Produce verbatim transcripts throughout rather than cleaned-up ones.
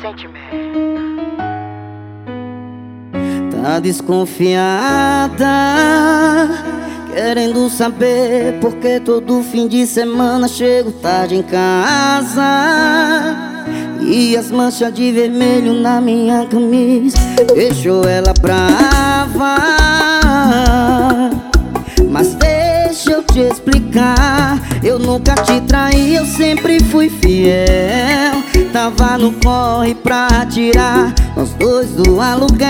sentimento. Tá desconfiada, querendo saber porque todo fim de semana chego tarde em casa. E as manchas de vermelho na minha camisa deixou ela brava. Mas deixa eu te explicar, eu nunca te traí, eu sempre fui fiel. Tava no corre pra tirar nós dois do aluguel.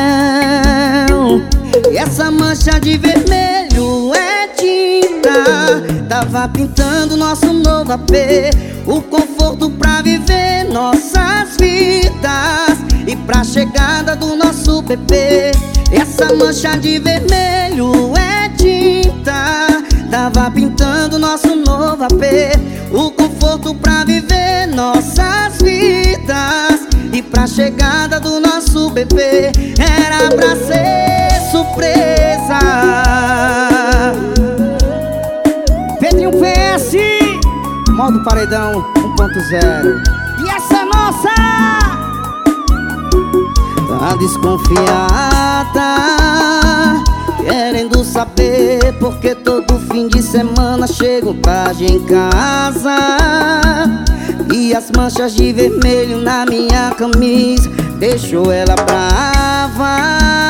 E essa mancha de vermelho é tinta, tava pintando nosso novo A P, o conforto pra viver nossas vidas e pra chegada do nosso bebê. Essa mancha de vermelho é tinta, tava pintando nosso novo A P, o conforto pra viver nossas vidas e pra chegada do nosso bebê. Era pra ser surpresa. Pedrinho P S, modo paredão um ponto zero. E essa nossa tá desconfiada, querendo saber porque todo fim de semana chego tarde em casa. E as manchas de vermelho na minha camisa deixou ela brava.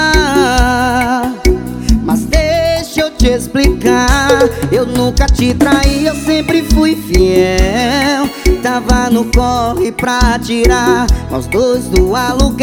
Mas deixa eu te explicar, eu nunca te traí, eu sempre fui fiel. Tava no corre pra tirar nós dois do aluguel.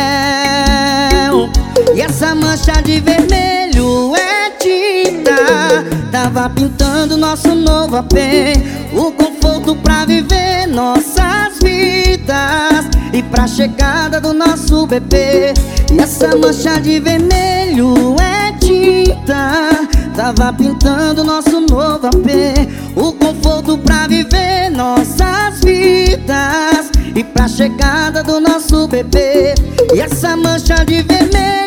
E essa mancha de vermelho é tinta, tava pintando nosso novo A P, o conforto pra viver nossas vidas e pra chegada do nosso bebê. E essa mancha de vermelho é tinta, tava pintando nosso novo A P, o conforto pra viver nossas vidas e pra chegada do nosso bebê. E essa mancha de vermelho